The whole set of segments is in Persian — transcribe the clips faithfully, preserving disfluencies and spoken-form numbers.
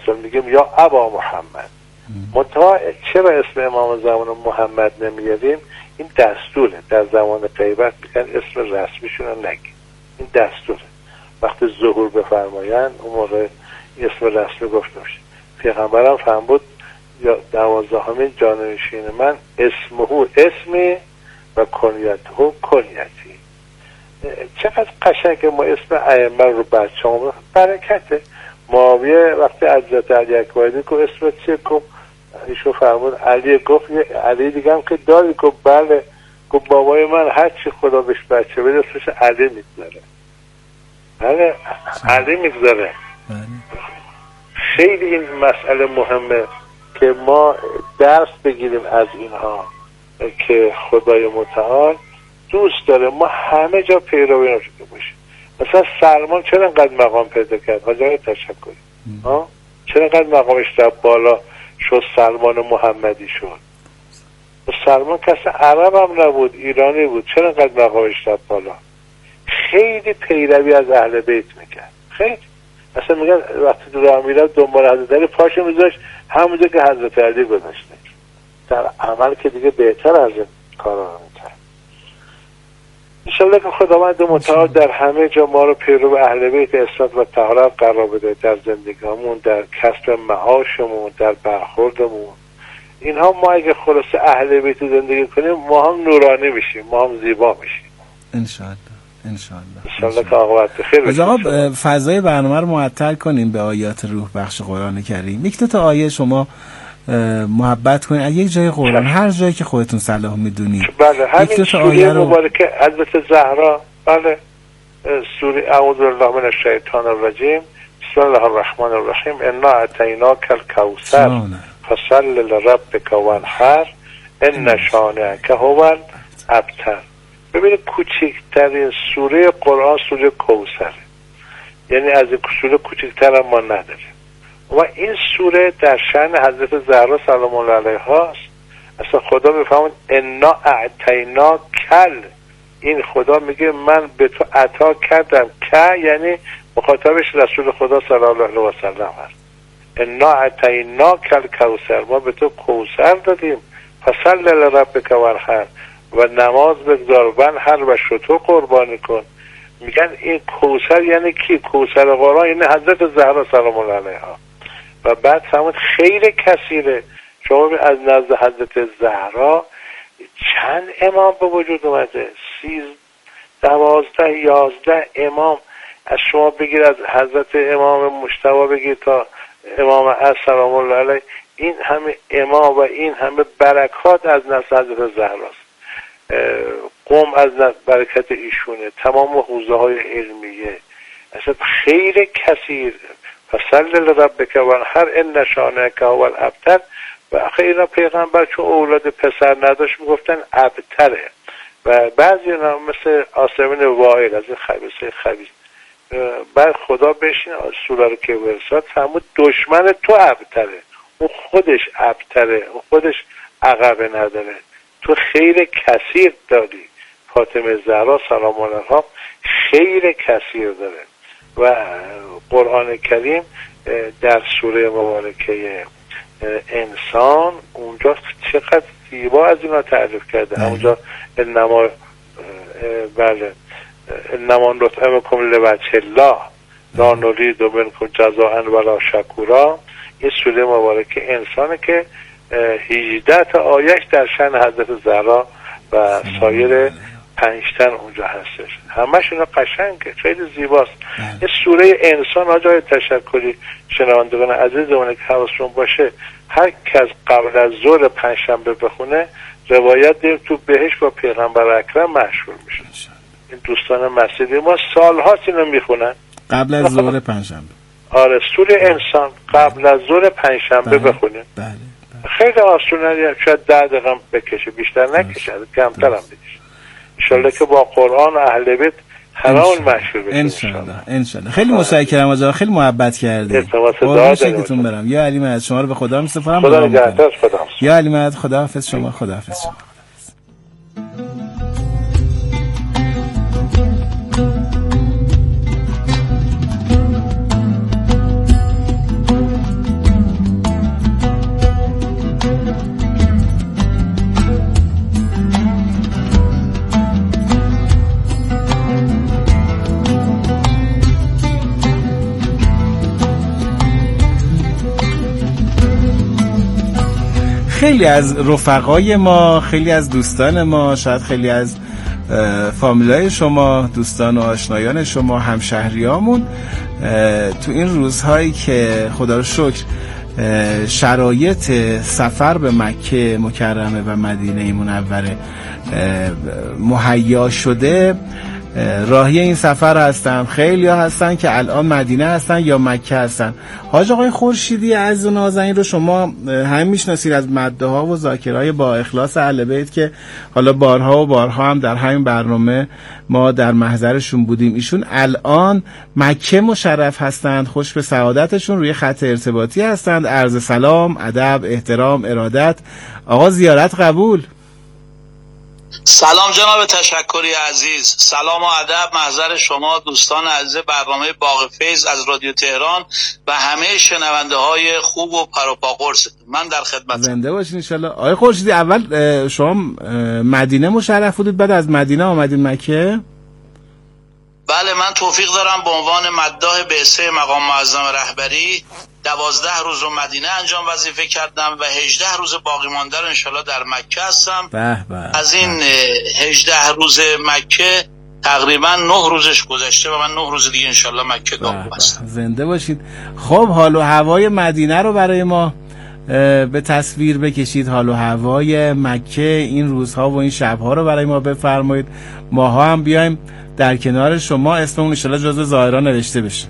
وسلم میگیم یا ابا محمد. منتها چرا اسم امام زمان محمد نمیاریم؟ این دستوره. در زمان غیبت میگن اسم رسمیشون رو نگیم، این دستوره. وقتی ظهور بفرمایند اون موقع اسم رسمی گفته میشه. پیغمبرم فرمود یا دوازدهمین جانشین من اسمهو اسمی و کنیته کنیتی. چقدر قشنگه ما اسم ائمه رو بچه‌مون برکته. معاویه وقتی حضرت علی اکبر گفت اسم چیه، گفت ایشون فرمود علی، گفت علی دیگه هم که داری، گفت بله، گفت بابای من هر چی خدا بهش بچه بده اسمش علی میگذاره. بله علی میگذاره. خیلی این مسئله مهمه که ما درس بگیریم از اینها که خدای متعال دوست داره ما همه جا پیروی نشده باشیم. مثلا سلمان چرا انقدر مقام پیدا کرد؟ حاجی تشکر ها چرا انقدر مقامش رفت بالا شد، سلمان محمدی شد؟ سلمان کسی عرب هم نبود، ایرانی بود، چرا انقدر مقامش رفت بالا؟ خیلی پیروی از اهل بیت میکرد. خیلی اصلا میگن وقتی تو راه میرفت دنبال حضرت علی پاشو میذاشت همونجا که حضرت علی گذاشته، در عمل که دیگه بهتر از این کارا رو میکرد. انشالله که خداوند متعال در همه جا ما رو پیرو اهل بیت عصمت و طهارت قرار بده، در زندگیمون، در کسب معاشمون، در برخوردمون. اینها ما اگه خلاصه اهل بیت زندگی کنیم ما هم نورانی میشیم، ما هم زیبا میشیم انشالله. انشالله انشالله که عاقبت بخیر بشه. آقا فضای برنامه رو معطل کنیم به آیات روح بخش قرآن کریم. یک دو تا آیه شما محبت کنید از یک جای قرآن، هر جایی که خودتون صلاح میدونید. بله همین سوره مبارکه حضرت زهرا. بله سوره اعوذ بالله من الشیطان الرجیم بسم الله الرحمن الرحیم انا اعطیناک الکوثر فصل لربک وانحر ان شانئک هو الابتر. ببینید کوچکترین سوره قرآن سوره کوثر، یعنی از این سوره کوچکتر هم ما نداریم. و این سوره در شأن حضرت زهرا سلام الله علیها است. اصلا خدا میفهمون انا اعطینا کل، این خدا میگه من به تو عطا کردم، که یعنی مخاطبش رسول خدا صلی الله علیه و سلم هست. انا اعطینا کل کوثر، ما به تو کوثر دادیم، فصل لربک وانحر، و نماز بگذار، وانحر و شتر قربانی کن. میگن این کوثر یعنی کی؟ کوثر قرآن یعنی حضرت زهرا سلام الله علیها. و بعد فرمود خیلی کثیره. شما از نزد حضرت زهرا چند امام به وجود اومده؟ سیز دوازده یازده امام. از شما بگیر از حضرت امام مجتبی بگیر تا امام عصر سلام الله علیه، این همه امام و این همه برکات از نزد حضرت زهراست. قوم از برکت ایشونه، تمام حوزه های علمیه، اصلا خیلی کثیر. فصل لربک وانحر ان شانئک هو الابتر. و آخه پیغمبر چون اولاد پسر نداشت میگفتن ابتره. و بعضی اینا مثل آسمین وائل از این خبیث خبیث، بعد خدا بشین سوره رو که ورساد فرمود دشمن تو ابتره، اون خودش ابتره، اون خودش عقبه نداره، تو خیر کثیر داری. فاطمه زهرا سلام الله علیها خیر کثیر داره. و قرآن کریم در سوره مبارکه انسان اونجا چقدر زیبا از اینا تعریف کرده. اونجا انما بله انما نطعمکم لوجه الله لا نرید منکم جزاء ولا شکورا. این سوره مبارکه انسانه که هجده تا آیش در شأن حضرت زهرا و سایر پنجتن اونجا هستش. همشون قشنگه، خیلی زیباست. این سوره انسان آجای تشکری شنوندگان عزیزمونه که حواسشون باشه هر کس قبل از ظهر پنجشنبه بخونه روایت داریم تو بهشت با پیغمبر اکرم مشهور میشه. این دوستان مسجدی ما سالهاست اینو میخونن قبل از ظهر پنجشنبه. آره سوره انسان قبل از ظهر پنجشنبه بخونیم. بله. خیلی آسونه، شاید ده دقیقه بکشه، بیشتر نکشه، کمتر هم بکشه. انشالله که با قرآن و اهل بیت حرام مشهور بشه. انشالله انشالله. خیلی متشکرم از خیلی محبت کردید. خدا شکرتون برم. یا علی مدد شما رو به خدا میسپارم. خدا نگهدار. خدا. یا علی مدد خداحافظ شما. خداحافظ شما. خیلی از رفقای ما، خیلی از دوستان ما، شاید خیلی از فامیلای شما، دوستان و آشنایان شما، همشهریامون تو این روزهایی که خدا رو شکر شرایط سفر به مکه مکرمه و مدینه منوره مهیا شده، راهی این سفر هستن. خیلی ها هستن که الان مدینه هستن یا مکه هستن. حاج آقای خورشیدی عزیز و نازنین رو شما هم میشناسید از مده ها و ذاکرهای با اخلاص اهل بیت که حالا بارها و بارها هم در همین برنامه ما در محضرشون بودیم. ایشون الان مکه مشرف هستند، خوش به سعادتشون، روی خط ارتباطی هستند. عرض سلام، ادب، احترام، ارادت. آقا زیارت قبول. سلام جناب تشکری عزیز، سلام و ادب محضر شما دوستان عزیز برنامه باغ فیض از رادیو تهران و همه شنونده های خوب و پروپاقرص. من در خدمتم. زنده باشین ان شاء الله. آقای خورشیدی، اول شما مدینه مشرف بودید، بعد از مدینه آمدید مکه؟ بله، من توفیق دارم به عنوان مداح بعثه مقام معظم رهبری دوازده روز رو مدینه انجام وظیفه کردم و هجده روز باقی مانده رو انشالله در مکه هستم. به به. از این هجده روز مکه تقریبا نه روزش گذشته و من نه روز دیگه انشالله مکه گام هستم. زنده باشید. خب حال و هوای مدینه رو برای ما به تصویر بکشید. حال و هوای مکه این روزها و این شبها رو برای ما بفرمایید. ماها هم بیایم در کنار شما، اسممون انشالله جزو زائران نوشته بشه.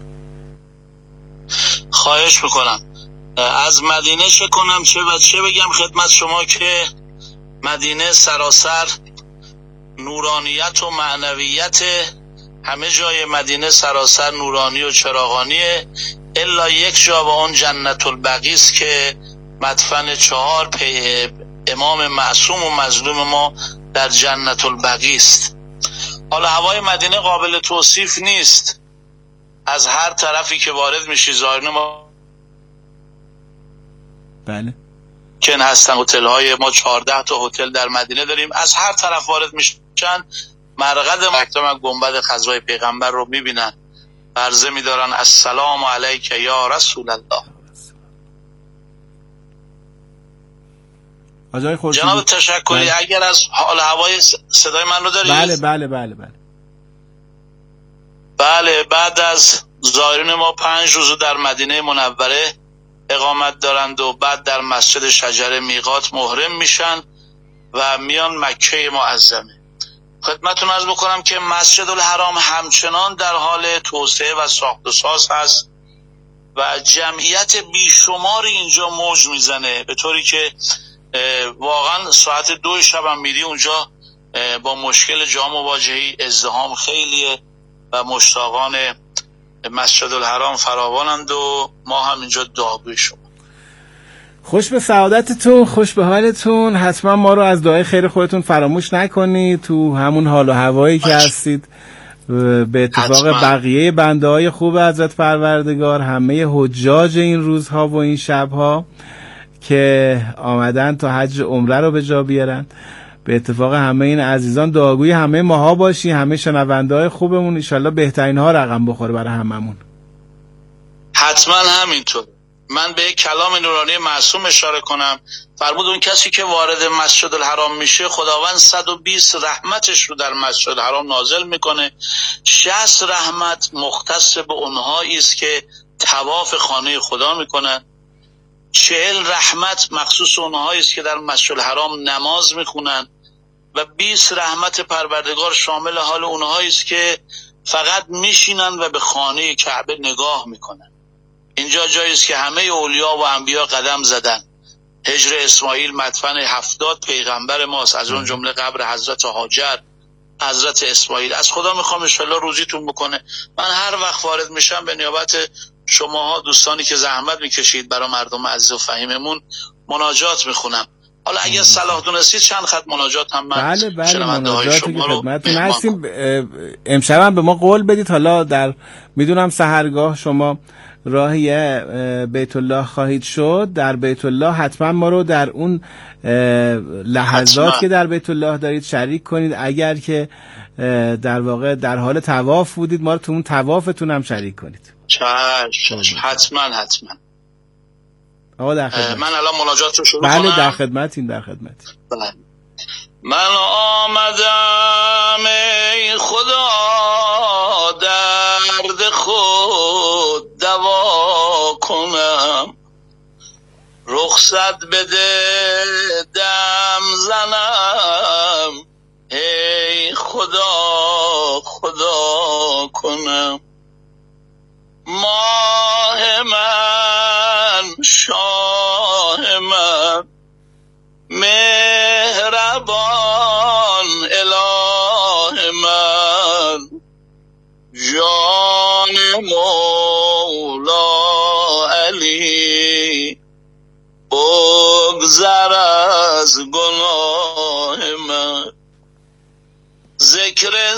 خواهش میکنم. از مدینه چه کنم چه و چه بگم خدمت شما که مدینه سراسر نورانیت و معنویت، همه جای مدینه سراسر نورانی و چراغانیه الا یک جا و اون جنت البقیع است که مدفن چهار پی امام معصوم و مظلوم ما در جنت البقیع است. حالا هوای مدینه قابل توصیف نیست. از هر طرفی که وارد میشی زائرین ما بله که هستن، هتل های ما چهارده تا هتل در مدینه داریم، از هر طرف وارد میشن مرقد مکتب گنبد خضرای پیغمبر رو میبینن، عرضه میدارن السلام علیک یا رسول الله. جناب تشکری، بله. اگر از حال هوای صدای من رو دارید؟ بله بله بله بله بله. بعد از زائرین ما پنج روز در مدینه منوره اقامت دارند و بعد در مسجد شجره میقات محرم میشن و میان مکه معظمه. خدمتتون عرض بکنم که مسجد الحرام همچنان در حال توسعه و ساخت و ساز هست و جمعیت بیشمار اینجا موج میزنه، به طوری که واقعا ساعت دو شب هم میری اونجا با مشکل جا مواجهی، ازدحام خیلیه و مشتاقان مسجد الحرام فراوانند و ما هم اینجا دعاگوی شما. خوش به سعادتتون، خوش به حالتون. حتما ما رو از دعای خیر خودتون فراموش نکنید تو همون حال و هوایی که هستید. به اتفاق حتما. بقیه بنده های خوب حضرت پروردگار، همه حجاج این روزها و این شبها که آمدن تا حج عمره رو به جا بیارن، به اتفاق همه این عزیزان دعاگوی همه ماها باشی، همه شنونده های خوبمون انشالله بهترین ها رقم بخوره برای هممون. حتما همینطور. من به یک کلام نورانی معصوم اشاره کنم، فرمود اون کسی که وارد مسجد الحرام میشه خداوند صد و بیست رحمتش رو در مسجد الحرام نازل میکنه. شصت رحمت مختص به اونهایی است که طواف خانه خدا میکنن، چهل رحمت مخصوص اونهایی است که در مسجد الحرام نماز میخونن و بیست رحمت پروردگار شامل حال اونهایی است که فقط میشینن و به خانه کعبه نگاه میکنن. اینجا جایی است که همه اولیا و انبیا قدم زدن. هجر اسماعیل مدفن هفتاد پیغمبر ماست، از اون جمله قبر حضرت هاجر، حضرت اسماعیل. از خدا میخوام انشالله روزیتون بکنه. من هر وقت وارد میشم به نیابت شماها دوستانی که زحمت میکشید برای مردم عزیز و فهیممون مناجات میخونم. حالا اگر صلاح دونستید چند خط مناجات هم من بله بله مناجاتی که خدمتتون هستیم. امشب هم به ما قول بدید، حالا در میدونم سحرگاه شما راهی بیت الله خواهید شد، در بیت الله حتما ما رو در اون لحظات حتما. که در بیت الله دارید شریک کنید. اگر که در واقع در حال طواف بودید ما رو تو اون طوافتون هم شریک کنید. چشم حتما حتما. آقا در خدمت. من الان مناجات رو شروع بله کنم. بله در خدمتین در خدمت. بله. من آمدم ای خدا درد خود دوا کنم، رخصت بده دم زنم، ای خدا خدا کنم. ماه من شاه من مهربان اله من، جان مولا علی بگذر از گناه من. ذکر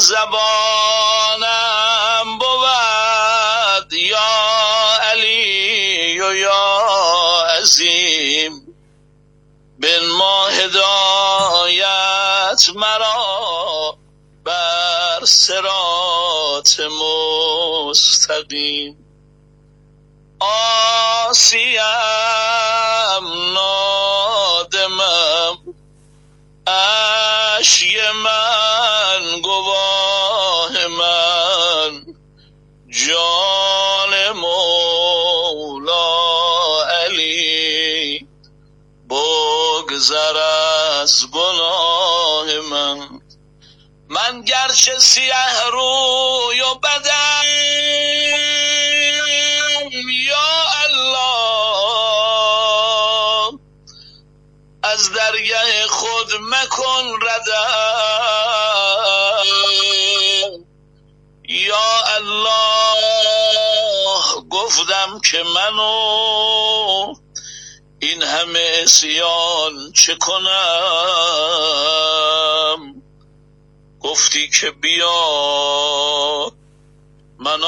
زبانم بود یا علی و یا عظیم، بن ما هدایت مرا بر صراط مستقیم. آسیم نادمم اشی من گواه من، جان مولا علی بگذر از گناه من. من گرچه سیه روی و بدم یا الله، از درگه خود مکن ردم. یا الله گفتم که منو این همه عصیان چه کنم، گفتی که بیا من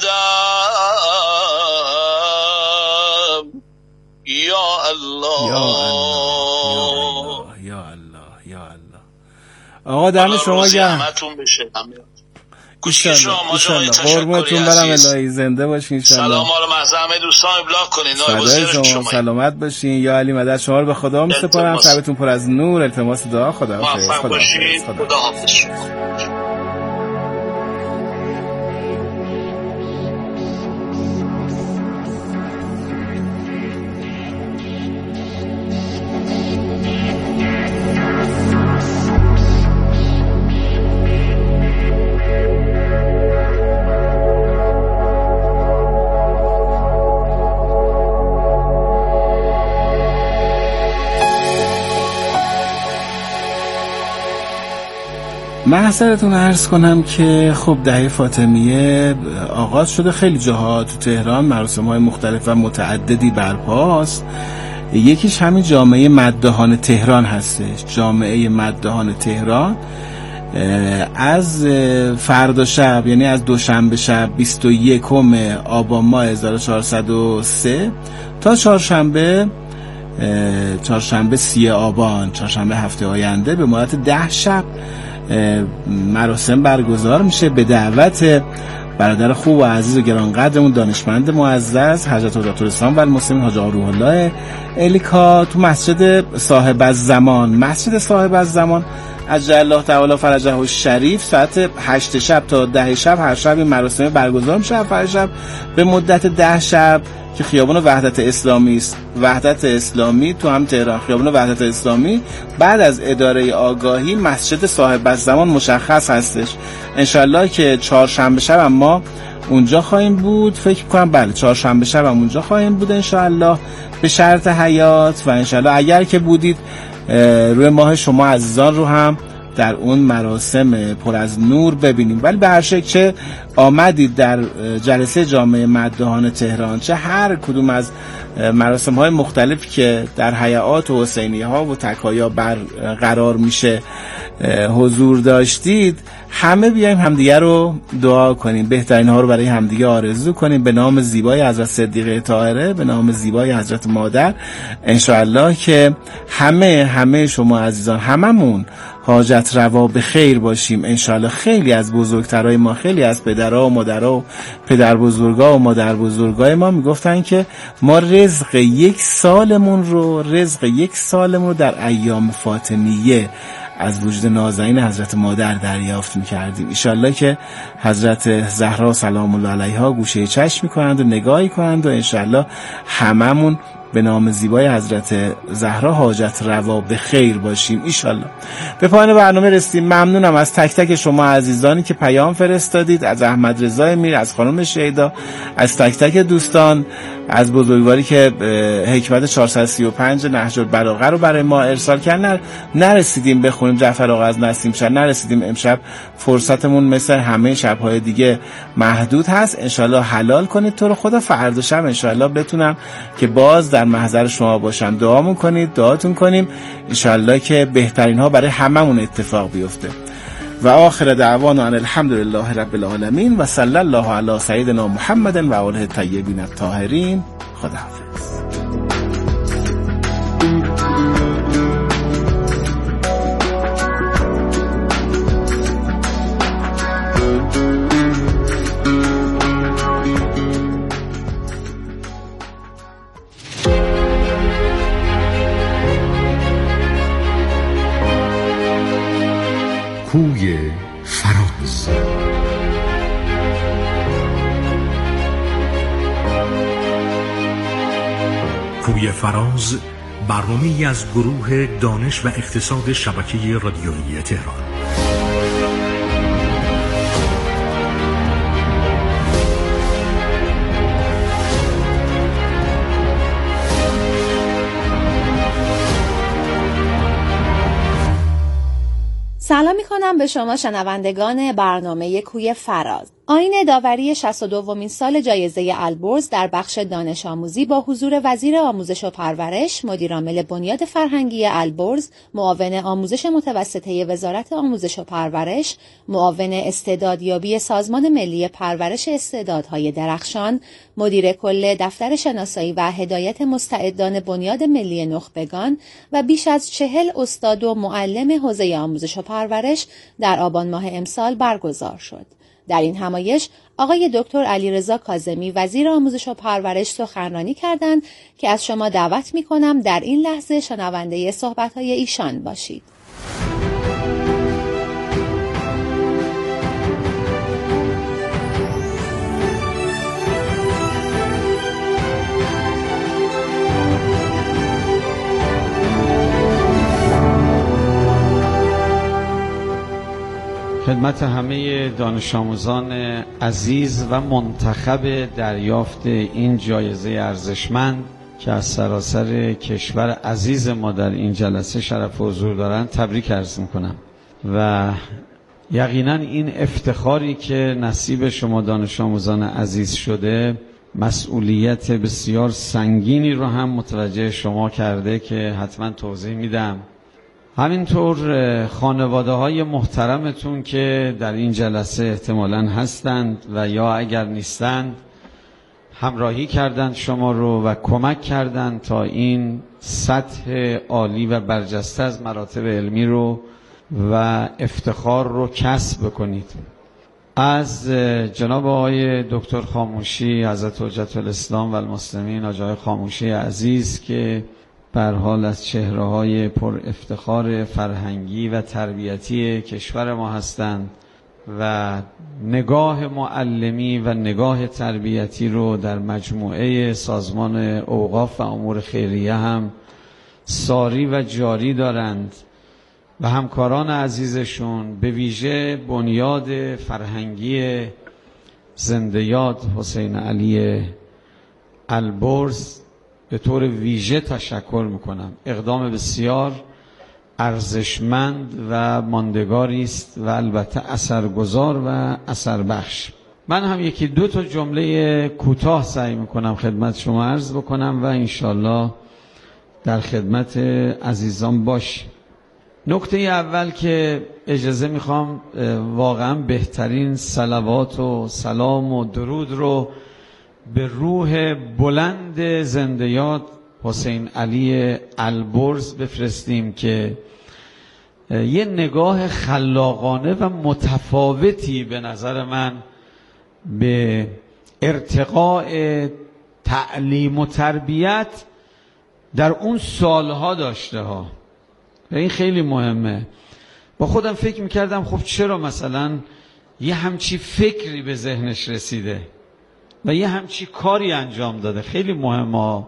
آمدم. یا الله یا الله یا الله یا الله. آقا دم شما گرم. همتون بشه. گوشی شما جای قربونتون برم. الهی زنده باشین ان شاء الله. سلام رو محض همه دوستان ابلاغ کنین. نایب شما سلامت باشین. یا علی مدد شما رو به خدا میسپارم. شبتون پر از نور. التماس دعا. خدا حافظ. خدا حافظ. محضرتون عرض کنم که خب دهه فاطمیه آغاز شده. خیلی جاها تو تهران مراسم‌های مختلف و متعددی برپاست. یکیش همین جامعه مداحان تهران هستش. جامعه مداحان تهران از فردا شب، یعنی از دوشنبه شب بیست و یکم آبان ماه هزار و چهارصد و سه تا چهارشنبه چهارشنبه سی آبان، چهارشنبه هفته آینده، به مدت ده شب مراسم برگزار میشه به دعوت برادر خوب و عزیز و گرانقدرمون دانشمند معزز حضرت حضرت و المسلمین حاج روح الله الیکا تو مسجد صاحب الزمان. مسجد صاحب الزمان عجل الله تعالی فرجه الشریف ساعت هشت شب تا ده شب هر شب این مراسم برگزار میشه. هر شب به مدت ده شب که خیابان وحدت اسلامی است. وحدت اسلامی تو هم تهران، خیابان وحدت اسلامی بعد از اداره آگاهی مسجد صاحب الزمان مشخص هستش. انشالله که چهارشنبه شب هم ما اونجا خواهیم بود. فکر کنم بله چهارشنبه شب هم اونجا خواهیم بود انشالله به شرط حیات. و انشالله اگر که بودید روی ماه شما عزیزان رو هم در اون مراسم پر از نور ببینیم. ولی به هر شکل چه آمدید در جلسه جامعه مداحان تهران، چه هر کدوم از مراسم های مختلفی که در حیات و حسینیه ها و تکایا برقرار میشه حضور داشتید، همه بیایم همدیگه رو دعا کنیم، بهترین ها رو برای همدیگه آرزو کنیم به نام زیبای حضرت صدیقه طاهره، به نام زیبای حضرت مادر، انشاءالله که همه همه شما عزیزان، هممون حاجت روا به خیر باشیم انشالله. خیلی از بزرگترای ما، خیلی از پدرها و مادرها و پدر بزرگا و مادر بزرگای ما میگفتن که ما رزق یک سالمون رو رزق یک سالمون رو در ایام فاطمیه از وجود نازنین حضرت مادر دریافت می‌کردیم. انشالله که حضرت زهرا سلام الله علیها گوشه چشم می‌کنند و نگاهی کنند و انشالله هممون به نام زیبای حضرت زهرا حاجت روا به خیر باشیم انشالله. به پایان برنامه رسیدیم. ممنونم از تک تک شما عزیزانی که پیام فرستادید، از احمد رضا امیر، از خانم شیدا، از تک تک دوستان، از بزرگواری که حکمت چهارصد و سی و پنج نهج البلاغه رو برای ما ارسال کردن. نرسیدیم بخونیم جعفر آقا از نسیم شهر، نرسیدیم امشب، فرصتمون مثل همه شب‌های دیگه محدود هست. انشالله حلال کنید تو رو خدا، فردا شب انشالله بتونم که باز در محضر شما باشم. دعامون کنید، دعاتون کنیم انشالله که بهترین ها برای هممون اتفاق بیفته. و آخر دعوانا ان الحمدلله رب العالمین و صلی الله علی سیدنا محمد و آله الطیبین الطاهرین. خداحافظ. کوی فراز. کوی فراز برنامه‌ای از گروه دانش و اقتصاد شبکه رادیویی تهران. سلام میکنم به شما شنوندگان برنامه کوی فراز. آیین داوری شصت و دومین سال جایزه البرز در بخش دانش آموزی با حضور وزیر آموزش و پرورش، مدیرعامل بنیاد فرهنگی البرز، معاون آموزش متوسطه وزارت آموزش و پرورش، معاون استعدادیابی سازمان ملی پرورش استعدادهای درخشان، مدیر کل دفتر شناسایی و هدایت مستعدان بنیاد ملی نخبگان و بیش از چهل استاد و معلم حوزه آموزش و پرورش در آبان ماه امسال برگزار شد. در این همایش آقای دکتر علیرضا کاظمی وزیر آموزش و پرورش سخنرانی کردند که از شما دعوت می‌کنم در این لحظه شنونده صحبت‌های ایشان باشید. خدمت همه دانش آموزان عزیز و منتخب دریافت این جایزه ارزشمند که از سراسر کشور عزیز ما در این جلسه شرف حضور دارند تبریک عرض میکنم و یقینا این افتخاری که نصیب شما دانش آموزان عزیز شده مسئولیت بسیار سنگینی رو هم متوجه شما کرده که حتما توضیح میدم. همینطور خانواده های محترمتون که در این جلسه احتمالاً هستند و یا اگر نیستند همراهی کردند شما رو و کمک کردند تا این سطح عالی و برجسته از مراتب علمی رو و افتخار رو کسب کنید. از جناب آقای دکتر خاموشی حضرت حجت الاسلام و المسلمین، آقای خاموشی عزیز که به هر حال از چهره‌های پر افتخار فرهنگی و تربیتی کشور ما هستند و نگاه معلمی و نگاه تربیتی رو در مجموعه سازمان اوقاف و امور خیریه هم ساری و جاری دارند و همکاران عزیزشون، به ویژه بنیاد فرهنگی زنده یاد حسین علی البرز به طور ویژه تشکر میکنم. اقدام بسیار ارزشمند و ماندگاری است و البته اثرگذار و اثربخش. من هم یکی دو تا جمله کوتاه سعی میکنم خدمت شما عرض بکنم و انشالله در خدمت عزیزان باش. نکته اول که اجازه میخوام واقعا بهترین صلوات و سلام و درود رو به روح بلند زنده یاد حسین علی البرز بفرستیم که یه نگاه خلاقانه و متفاوتی به نظر من به ارتقاء تعلیم و تربیت در اون سالها داشته ها و این خیلی مهمه. با خودم فکر میکردم خب چرا مثلا یه همچی فکری به ذهنش رسیده و یه همچی کاری انجام داده. خیلی مهمه.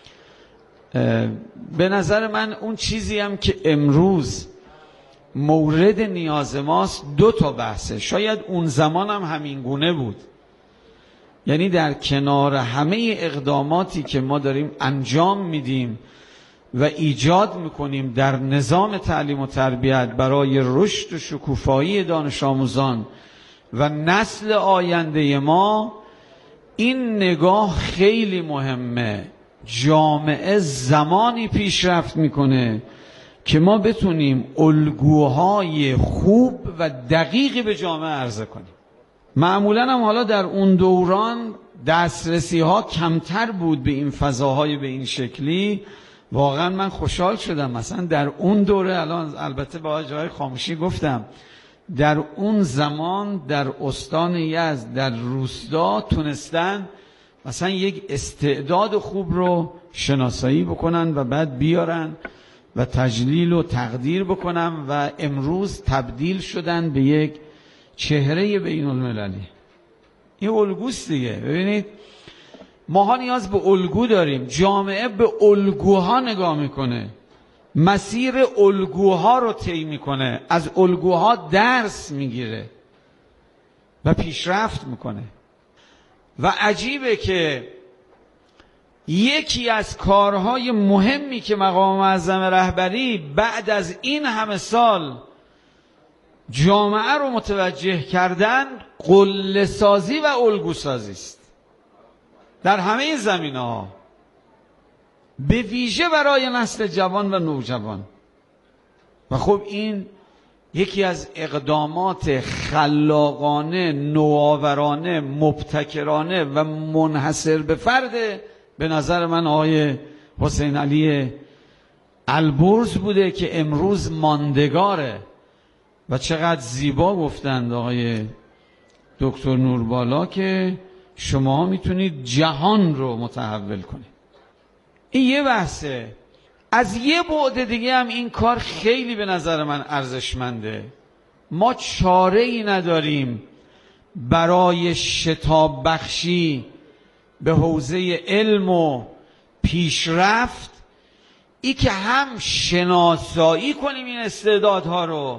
به نظر من اون چیزی هم که امروز مورد نیاز ماست دو تا بحثه. شاید اون زمان هم همین گونه بود، یعنی در کنار همه اقداماتی که ما داریم انجام میدیم و ایجاد میکنیم در نظام تعلیم و تربیت برای رشد و شکوفایی دانش آموزان و نسل آینده ما، این نگاه خیلی مهمه. جامعه زمانی پیشرفت میکنه که ما بتونیم الگوهای خوب و دقیقی به جامعه عرضه کنیم. معمولا هم حالا در اون دوران دسترسی ها کمتر بود به این فضاهای به این شکلی. واقعا من خوشحال شدم مثلا در اون دوره، الان البته با جای خاموشی گفتم، در اون زمان در استان یزد در روستا تونستن مثلا یک استعداد خوب رو شناسایی بکنن و بعد بیارن و تجلیل و تقدیر بکنن و امروز تبدیل شدن به یک چهره بین المللی. این الگوست دیگه. ببینید ماها نیاز به الگو داریم. جامعه به الگوها نگاه میکنه، مسیر الگوها رو طی میکنه، از الگوها درس میگیره و پیشرفت میکنه. و عجیبه که یکی از کارهای مهمی که مقام معظم رهبری بعد از این همه سال جامعه رو متوجه کردن، قله سازی و الگو سازی است در همه زمینه‌ها، به ویژه برای نسل جوان و نوجوان. و خب این یکی از اقدامات خلاقانه، نوآورانه، مبتکرانه و منحصر به فرد به نظر من آقای حسین علی البرز بوده که امروز ماندگاره. و چقدر زیبا گفتند آقای دکتر نوربالا که شما میتونید جهان رو متحول کنید. این یه بحثه. از یه بعد دیگه هم این کار خیلی به نظر من ارزشمنده. ما چاره ای نداریم برای شتاب بخشی به حوزه علم و پیشرفت، ای که هم شناسایی کنیم این استعدادها رو،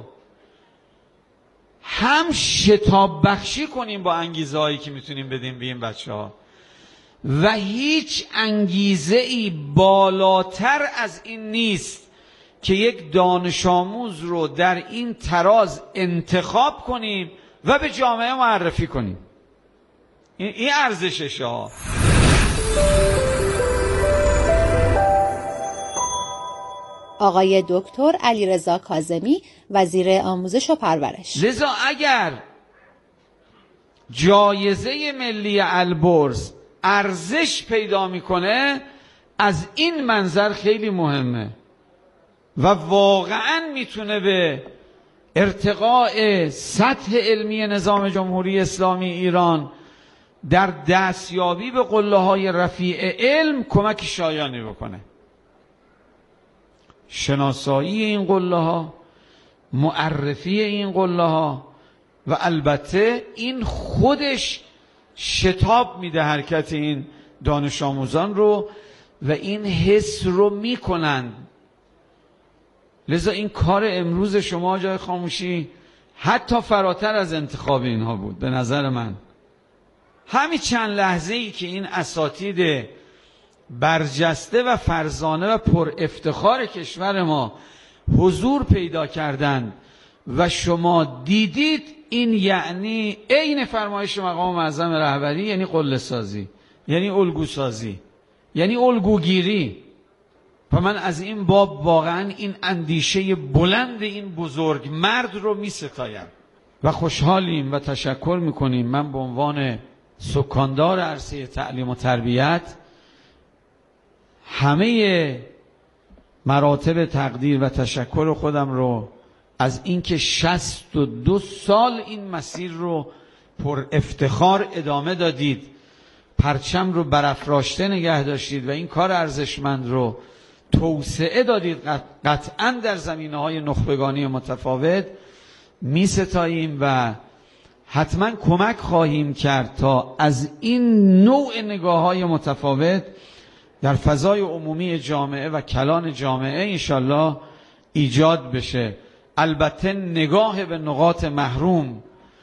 هم شتاب بخشی کنیم با انگیزه هایی که میتونیم بدیم به این بچه ها. و هیچ انگیزه ای بالاتر از این نیست که یک دانش آموز رو در این تراز انتخاب کنیم و به جامعه معرفی کنیم. این, این ارزششه ها. آقای دکتر علیرضا کاظمی، وزیر آموزش و پرورش. لذا اگر جایزه ملی البرز ارزش پیدا میکنه، از این منظر خیلی مهمه و واقعا میتونه به ارتقاء سطح علمی نظام جمهوری اسلامی ایران در دستیابی به قله‌های رفیع علم کمک شایانی بکنه. شناسایی این قله‌ها، معرفی این قله‌ها و البته این خودش شتاب میده حرکت این دانش آموزان رو و این حس رو میکنن. لذا این کار امروز شما جای خاموشی حتی فراتر از انتخاب اینها بود به نظر من. همین چند لحظه ای که این اساتید برجسته و فرزانه و پر افتخار کشور ما حضور پیدا کردند و شما دیدید، این یعنی عین فرمایش مقام معظم رهبری، یعنی قله سازی، یعنی الگو سازی، یعنی الگوگیری. و من از این باب واقعا این اندیشه بلند این بزرگ مرد رو می ستایم و خوشحالیم و تشکر میکنیم. من به عنوان سکاندار عرصه تعلیم و تربیت همه مراتب تقدیر و تشکر خودم رو از اینکه شصت و دو سال این مسیر رو پر افتخار ادامه دادید، پرچم رو برافراشته نگه داشتید و این کار ارزشمند رو توسعه دادید قطعا در زمینه‌های نخبگانی متفاوت. می ستاییم و حتما کمک خواهیم کرد تا از این نوع نگاه‌های متفاوت در فضای عمومی جامعه و کلان جامعه انشالله ایجاد بشه. البته نگاه به نقاط محروم،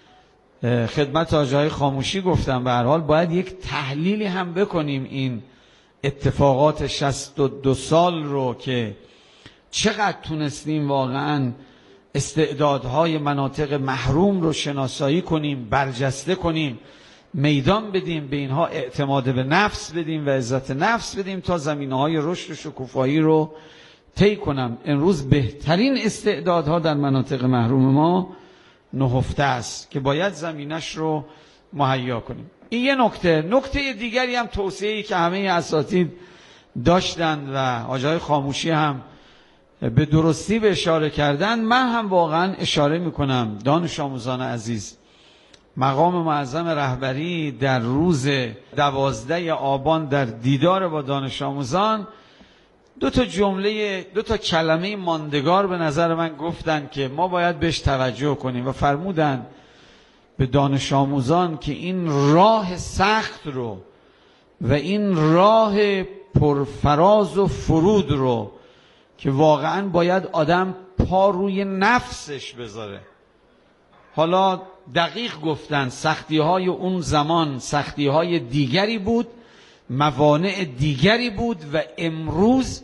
خدمت آجای خاموشی گفتم، به هر حال باید یک تحلیلی هم بکنیم این اتفاقات شصت و دو سال رو که چقدر تونستیم واقعا استعدادهای مناطق محروم رو شناسایی کنیم، برجسته کنیم، میدان بدیم، به اینها اعتماد به نفس بدیم و عزت نفس بدیم تا زمینه‌های رشد و شکوفایی رو طی کنم. امروز بهترین استعدادها در مناطق محروم ما نهفته است که باید زمینش رو مهیا کنیم. این یه نکته. نکته دیگری هم توصیه‌ای که همه اساتید داشتند و آجای خاموشی هم به درستی به اشاره کردن، من هم واقعا اشاره میکنم. دانش آموزان عزیز، مقام معظم رهبری در روز دوازده آبان در دیدار با دانش آموزان دو تا جمله، دو تا کلمه ماندگار به نظر من گفتن که ما باید بهش توجه کنیم و فرمودن به دانش آموزان که این راه سخت رو و این راه پرفراز و فرود رو که واقعا باید آدم پا روی نفسش بذاره. حالا دقیق گفتن سختی های اون زمان سختی های دیگری بود، موانع دیگری بود و امروز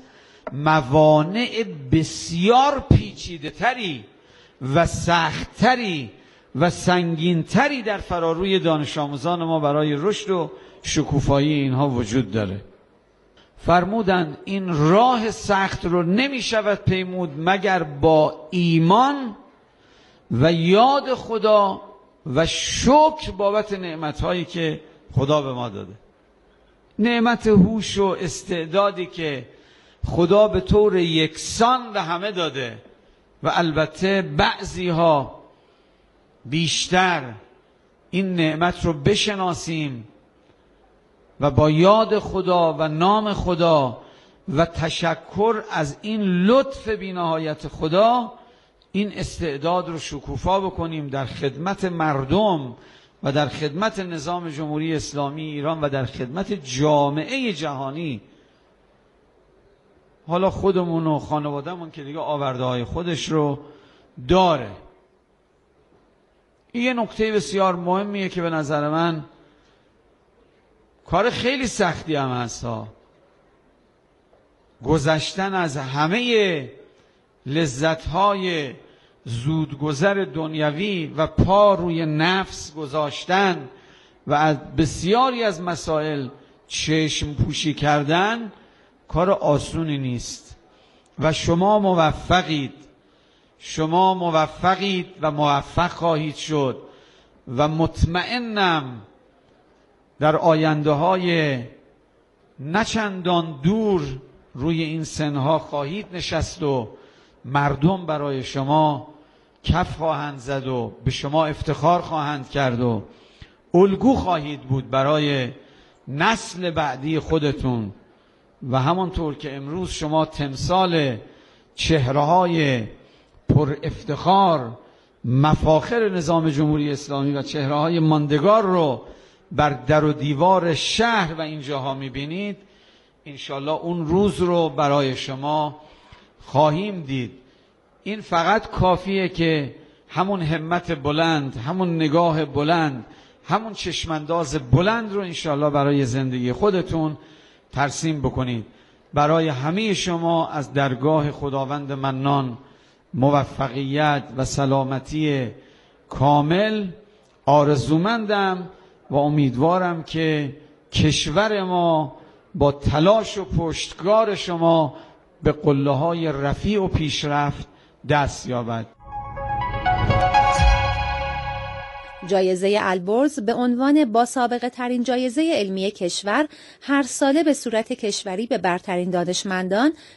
موانع بسیار پیچیده تری و سخت تری و سنگین تری در فراروی دانش آموزان ما برای رشد و شکوفایی اینها وجود داره. فرمودند این راه سخت رو نمی شود پیمود مگر با ایمان و یاد خدا و شکر بابت نعمتهایی که خدا به ما داده. نعمت هوش و استعدادی که خدا به طور یکسان به همه داده و البته بعضی ها بیشتر، این نعمت رو بشناسیم و با یاد خدا و نام خدا و تشکر از این لطف بی‌نهایت خدا این استعداد رو شکوفا بکنیم در خدمت مردم و در خدمت نظام جمهوری اسلامی ایران و در خدمت جامعه جهانی. حالا خودمون و خانوادهمون که دیگه آورده های خودش رو داره. این یه نکته بسیار مهمیه که به نظر من کار خیلی سختی هم هست ها. گذشتن از همه لذت‌های زودگذر دنیوی و پا روی نفس گذاشتن و از بسیاری از مسائل چشم پوشی کردن کار آسونی نیست و شما موفقید، شما موفقید و موفق خواهید شد و مطمئنم در آینده های نچندان دور روی این سنها خواهید نشست و مردم برای شما کف خواهند زد و به شما افتخار خواهند کرد و الگو خواهید بود برای نسل بعدی خودتون و همانطور که امروز شما تمثال چهره‌های پر افتخار مفاخر نظام جمهوری اسلامی و چهره‌های ماندگار رو بر در و دیوار شهر و این جاها می‌بینید، انشالله اون روز رو برای شما خواهیم دید. این فقط کافیه که همون همت بلند، همون نگاه بلند، همون چشمانداز بلند رو انشالله برای زندگی خودتون ترسیم بکنید. برای همه شما از درگاه خداوند منان موفقیت و سلامتی کامل آرزومندم و امیدوارم که کشور ما با تلاش و پشتکار شما به قله‌های رفیع و پیشرفت دست یابد. جایزه البرز به عنوان با سابقه ترین جایزه علمی کشور هر ساله به صورت کشوری به برترین دانشمندان